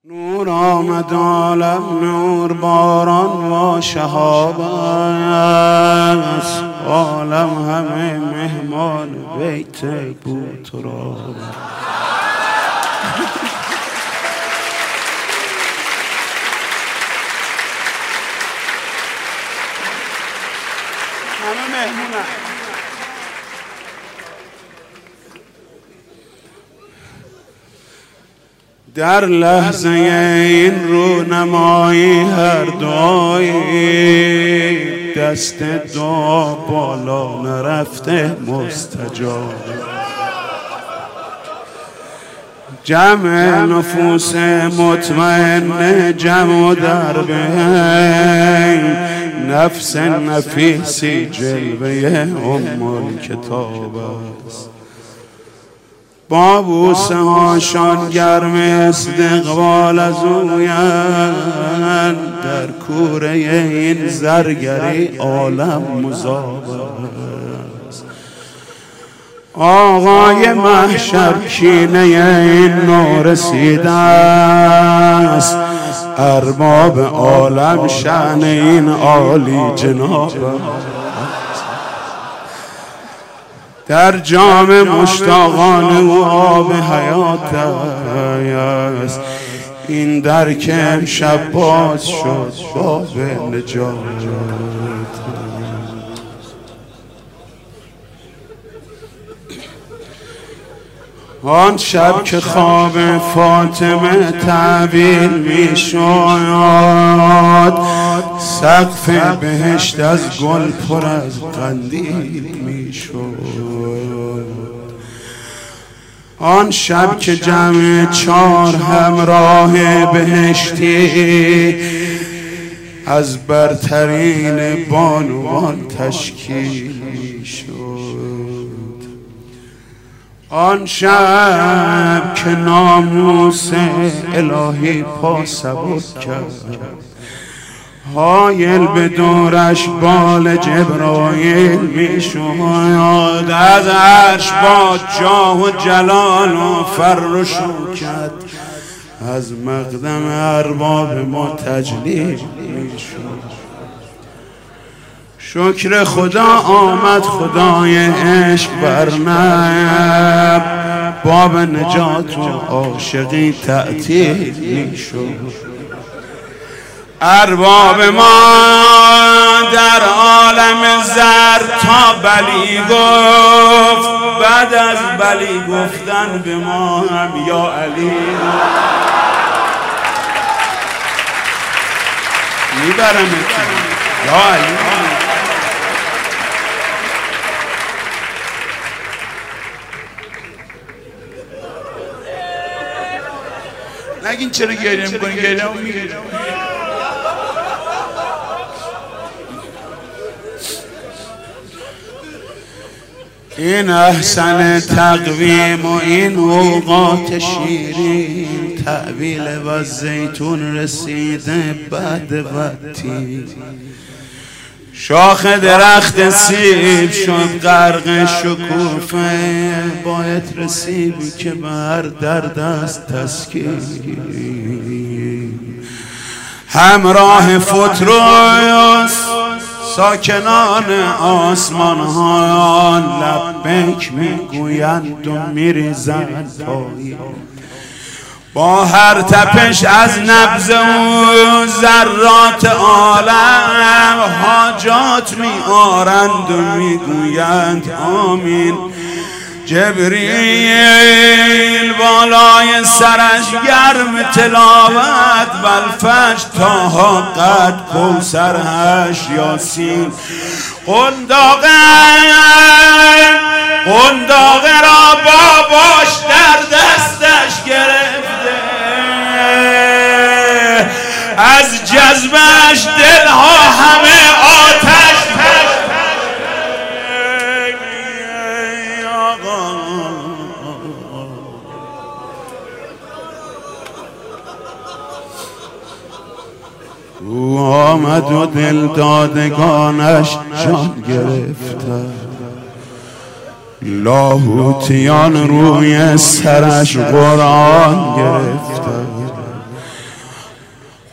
نور آمد عالم نور باران و شهاب است، عالم همه مهمان بیت بوتراب. همه مهمونن. در لحظه این رونمایی هر دعایی دست دعا بالا نرفته مستجاب. جمع نفوس مطمئن جمع و در بین، نفس نفیسی جلوه الکتاب است. با بوسه هاشان گرم استقبال از اویند، در کوره این زرگری عالم مذاب است. آقای محشر کینه این نو رسیده است، ارباب عالم شأن این عالی جناب است. در جام مشتاقان او آب حیات است، این در که امشب باز شد باب نجات. آن شب که خواب فاطمه تعبیر می شد، سقف بهشت از گل پر از قندیل می شد. آن شب که جمع 4 همراه بهشتی از برترین بانوان تشکیل می شد. آن شب که ناموس الهی پا سبک کرد، حایل به دورش بال جبرائیل می شد. از عرش با جاه و جلال و فر و شوکت از مقدم ارباب ما تجلیل می شد. شکر خدا آمد خدای عشق برنب، باب نجات و عاشقی تعطیل می شد. ارباب ما در عالم زر تا بلی گفت، بعد از بلی گفتن به ما هم یا علی میبرمتون یا علی. نگین چرا گریه میکنی؟ گریه هم میگیرم. این احسن تقویم و این اوقات شیرین، تعویل و زیتون رسیده بعد وقتی. شاخ درخت سیب شد غرق شکوفه، باید رسیبی که بر درد است تسکین. همراه فتروس ساکنان آسمان ها لبیک میگویند و میریزند پایین. با هر تپش از نبض او ذرات عالم حاجات میآرند و میگویند آمین. جبریل بالای سرش گرم تلاوت والفجر تاها قد کوثر هش یاسین. قنداقه را باباش در دستش گرفته، از جذبش دلها همه آتش. او آمد و دل دادگانش جان گرفته، لاهوتیان روی سرش قرآن گرفته.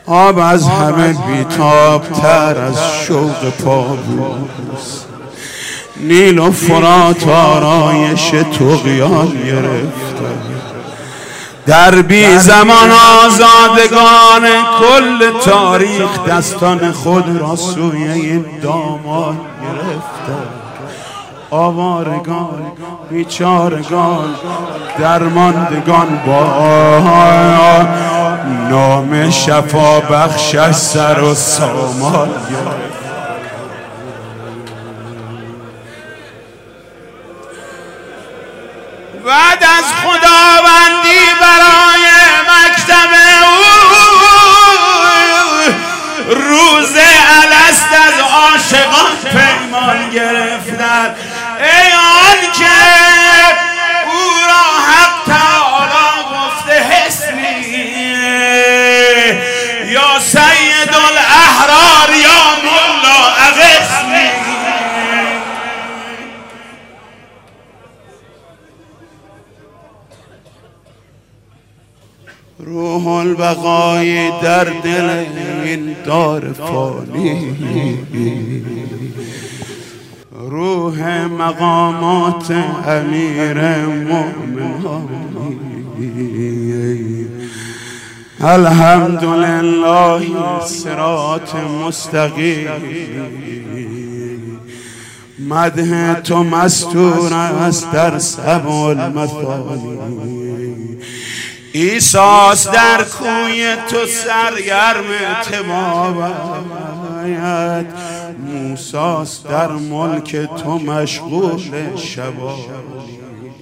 آب از همه بیتاب‌تر از شوق پابوس، نیل و فرات آرایش طغیان گرفته، در بی زمان آزادگان کل تاریخ دستان خود را سوی این دامان گرفته. آوارگان بیچارگان درماندگان با نام شفا بخشش سر و سامان گرفت. بعد از خداوندی برای مکتب روز الست از عاشقان پیمان گرفتند. ای آن که او را حق تعالی گفته حسنی یا سید الاحرار یا مولا اغثنی. روح البقای در دل این دار فانی، روح مقامات امیر مومنانی. الحمدلله صراط مستقیم، مدح تو مستور است در سبع المثانی. عیسی‌ست در کوی تو سرگرم تبابت، موسی‌ست در ملک تو مشغول شبانی.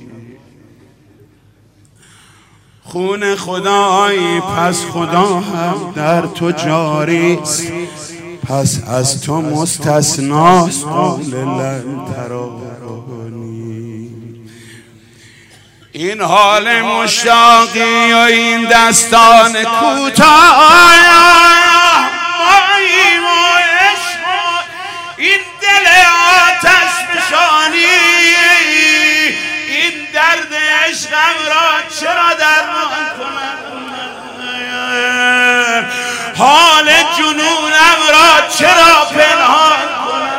خون خدایی پس خدا هم در تو جاریست، پس از تو مستثناست قول لن ترانی. این حال مشتاقی و این دستان کوتاه، این دل آتش فشانی، این درد عشقم را چرا درمان کنم؟ حال جنونم را چرا پنهان کنم؟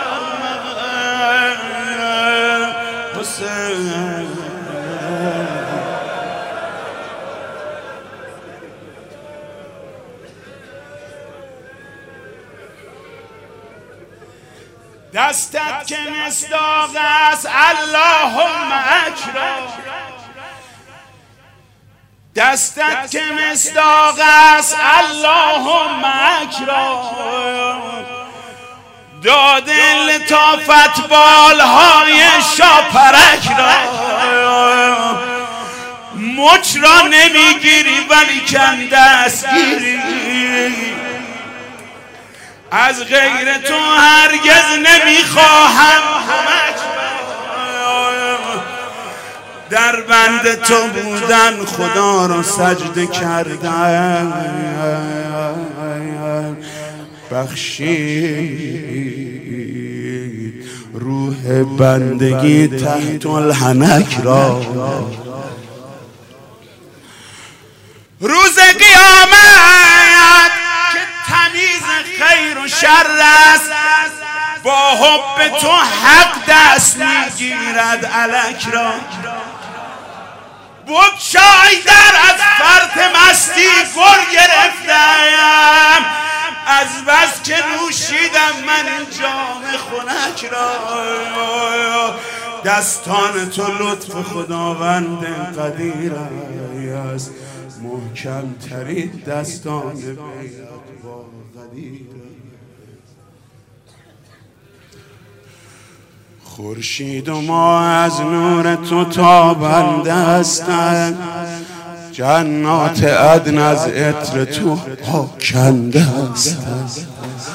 دستت که مصداق است اللهم اکرم، دستت که مصداق است اللهم اکرم. داده لطافت بالهای شاپرک را، مچ را نمیگیری ولی کن دستگیری. از غیر تو هرگز نمیخواهم کمک، در بند تو بودن خدا رو سجده کردن. بخشید روح بندگی تحت الحنک را، روز قیامت که تمیز خیر و شر است، با حب تو حق دست میگیرد الک را. بگشای در از فرط مستی گر گرفتم، از بس که نوشیدم من این جام خنک را. دستان تو لطف خداوند قدیر است، محکم ترین دستان بیعت با قدیر. خورشید و ما از نور تو تابنده هستند، جنات عدن از عطر تو آکنده هستند.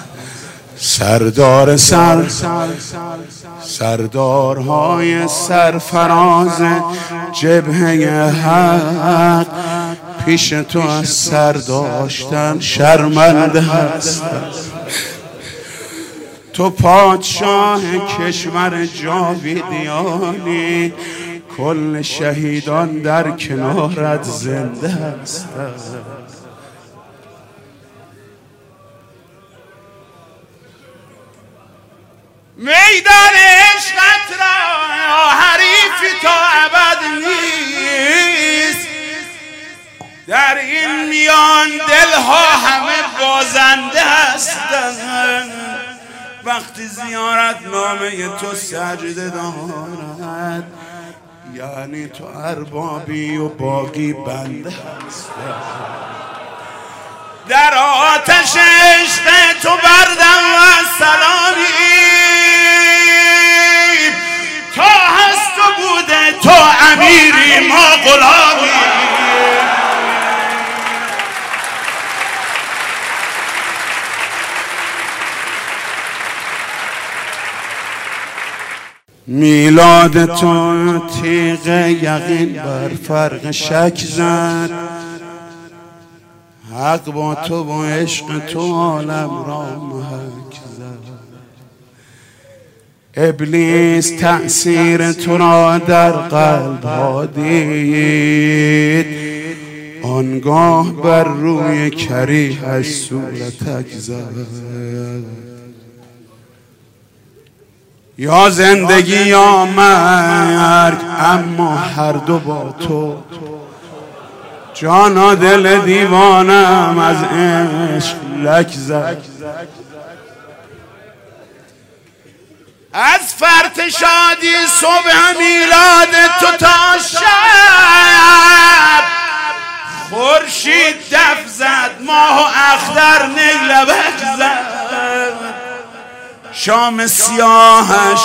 سردارهای سرفراز جبهه حق، پیش تو از سر داشتن شرمنده هستند. تو پادشاه کشور جاویدیانی، کل شهیدان در کنارت زنده هستند. میدان عشقت را حریفی تا ابد نیست. در این میان دلها همه بازنده هستند. وقتی زیارت نامه تو سجده دارد یعنی تو اربابی و باقی بنده هستند. در آتش عشق تو بردم و سلامی تا هست و بوده تو امیری ما غلامی. میلاد تو تیغ یقین بر فرق شک زد. حق با تو و عشق تو عالم را محک زد. ابلیس تأثیر تو را در قلب ها دید. آنگاه بر روی کریهش صورتک زد. یا زندگی یا مرگ اما هر دو با تو. جانا دل دیوانم از عشق لک زد. از فرط شادی صبح میلاد تو تا شب خورشید دف زد ماه و اختر نیلبک زد. شام سیاهش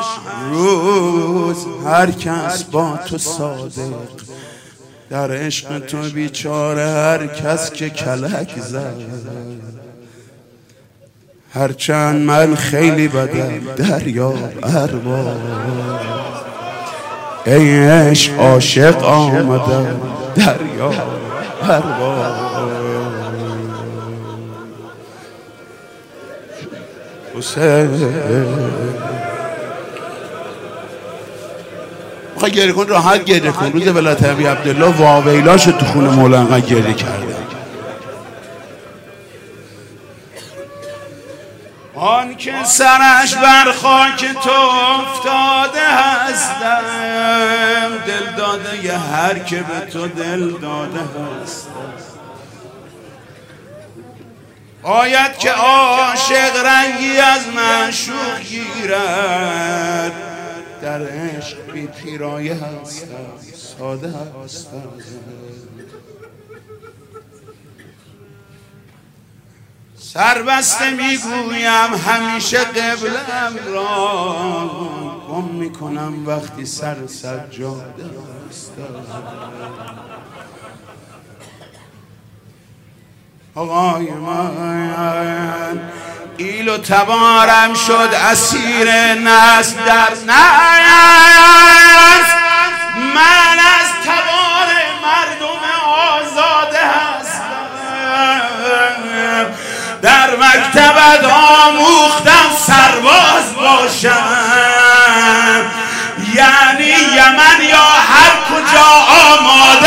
روز هر کس با تو صادق. در عشق تو بیچاره هر کس که کلک زد. هرچند من خیلی بدم دریا ارباب ای عشق عاشق آمدم دریا ارباب. میخوای گریه کن راحت گریه کن. روز ولایت ابی عبدالله واویلاش تو خونه مولانا گریه کرده. آن که سرش بر خاک تو افتاده هستم دل داده یه هر که به تو دل داده هستم. باید که عاشق رنگی از معشوق گیرد. در عشق بی پیرایه هستم ساده هستم. سربسته میگویم همیشه قبلم را گم میکنم وقتی سر سجاده هستم. آقای من ایل و تبارم شد اسیر نسل در نسل. من از تبار مردم آزاده هستم. در مکتبت آموختم سرباز باشم یعنی یمن یا هر کجا آماده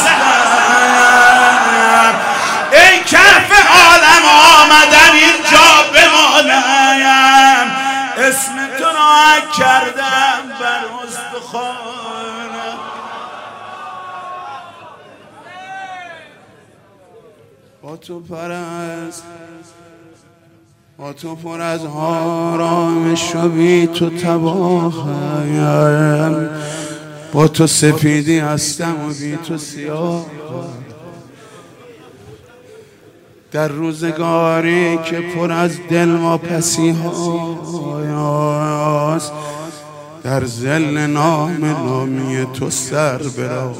هستم. ای کهف عالم آمدم اینجا بمانم. اسم تو را کردم بر استخوانم. با تو پرست با تو پر از آرامش و بی تو تباهم. با تو سفیدی هستم و بی تو سیاه. در روزگاری که پر از دلواپسی هاست در ذل نام نامی تو سر براه.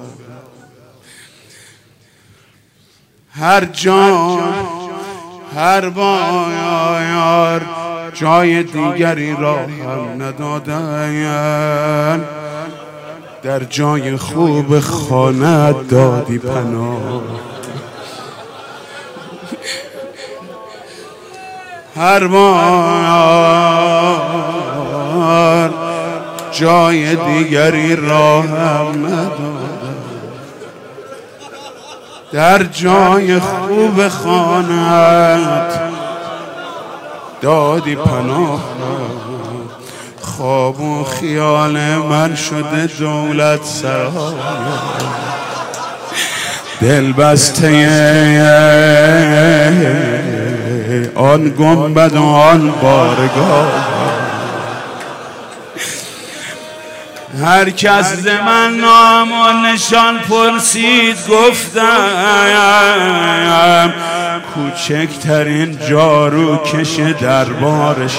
هر جا هر بار جای دیگری را هم ندادن. در جای خوب خانه دادی پناه. هر بار جای دیگری را هم ندادن. در جای خوب خانت دادی پناه خواب و خیال من شده دولت سرای دل بسته آن گنبد و آن بارگاه هر کس ز من نام و نشان پرسید گفتم کوچکترین جارو کش دربارش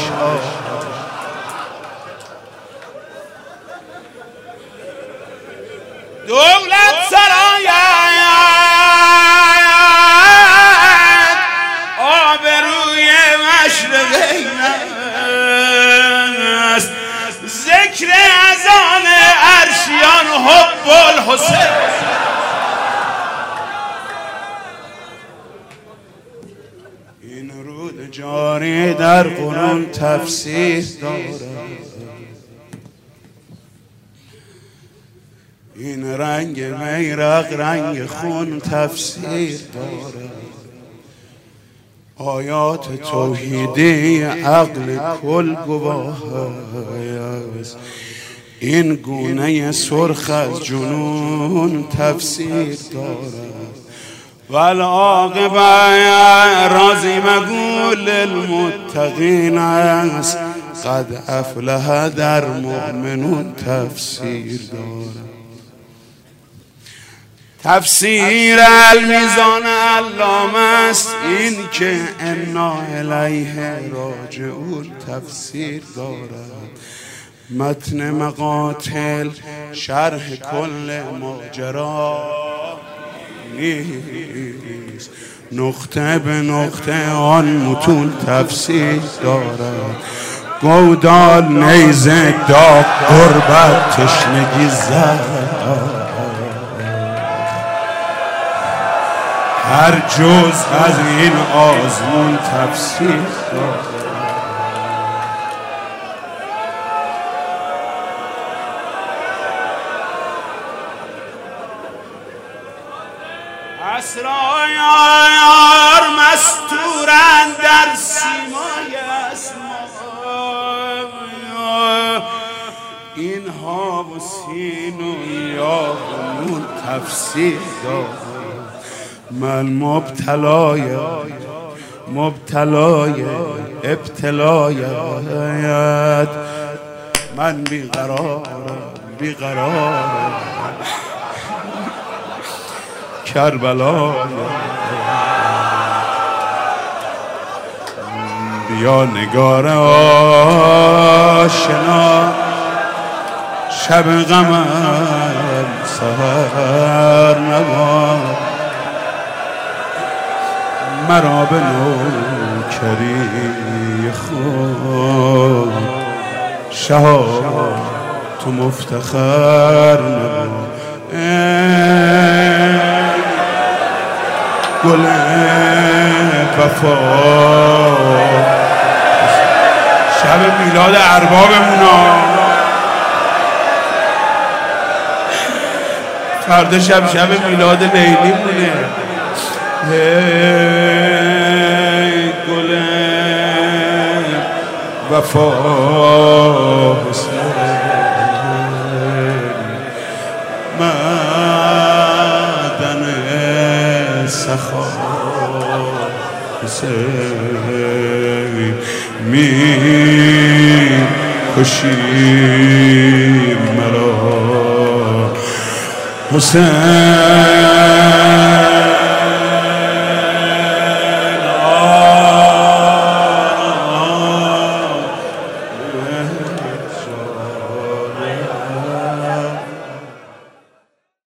دولت سرایت آبروی مشرقین است ذکر اذان عرشیان حب الحسین این رود جاری در قرآن تفسیر دارد این رنگ بیرق رنگ خون تفسیر دارد آیات توحیدی عقل کل گواه است این گونه سرخ از جنون تفسیر دارد والعاقبه راضی مگو للمتقین است قد افلح در مؤمنون تفسیر دارد تفسیر المیزان علامه است این که انا الیه راجعون تفسیر دارد متن مقاتل شرح کل ماجرا نیست نقطه به نقطه آن متون تفسیر دارد گودال نیزه داغ غربت تشنگی زد هر جز از این آزمون تفسیر دارد اسرار مستورند در سیمای اسما اینها و سین و یا و نون تفسیر دارد من مبتلای ابتلایت من بیقرارم کربلا بیا نگار آشنا شب غمم سحر نوار مرا به نوکری خود شها تو مفتخر نبا گل وفا شب میلاد اربابمونا فردا شب میلاد لیلی مونه گل وفا مدن سخا می کشی مرا حسین